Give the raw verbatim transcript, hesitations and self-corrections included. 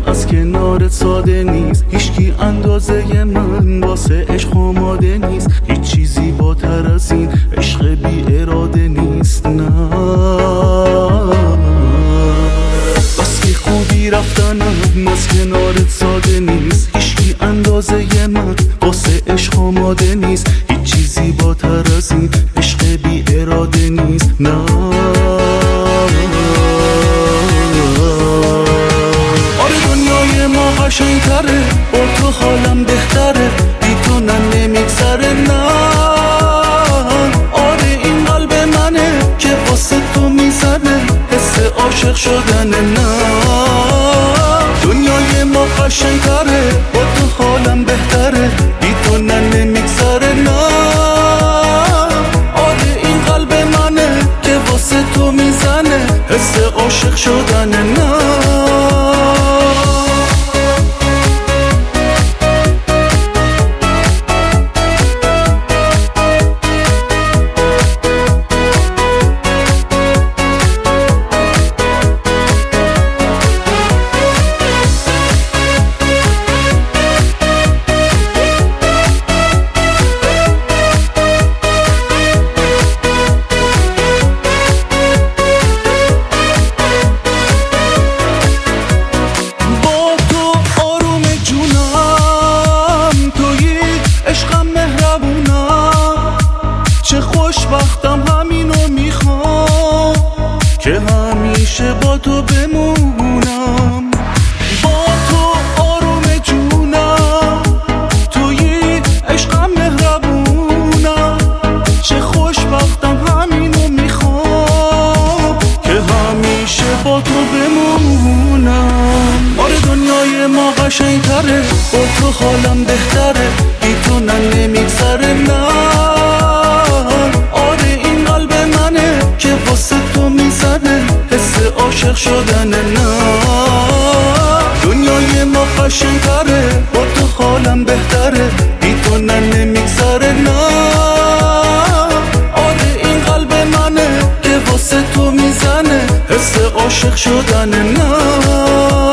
از کنارت ساده نیست، هیچکی اندازه من واسه عشق آماده نیست. هیچ چیزی بالاتر از این عشق بی اراده نیست. نه بس که خوبی رفتنم از کنارت ساده نیست، هیچکی اندازه من واسه عشق آماده نیست. هیچ چیزی بالاتر از این عشق بی اراده نیست. نه آره دنیای ما قشنگ‌تره، با تو حالم بهتره، بی تو نه نمیگذره. نه آره این قلب منه که واسه تو میزنه، حس عاشق شدنه. نه دنیای ما قشنگ‌تره، با تو حالم بهتره، بی تو نه نمیگذره. نه آره این قلب منه که واسه تو میزنه، حس عاشق شدنه. نه خوشبختم همینو میخوام که همیشه با تو بمونم. با تو آروم جونم، توی عشقم مهربونم. چه خوشبختم همینو میخوام که همیشه با تو بمونم. آره دنیای ما قشنگ‌تره، با تو حالم بهتره، بی تو نه نمیگذره. نه واسه تو میزنه، حس عاشق شدنه. نه دنیای ما قشنگ‌تره، با تو حالم بهتره، بی تو نه نمیگذره. نه آره این قلب منه که واسه تو میزنه، حس عاشق شدنه. نه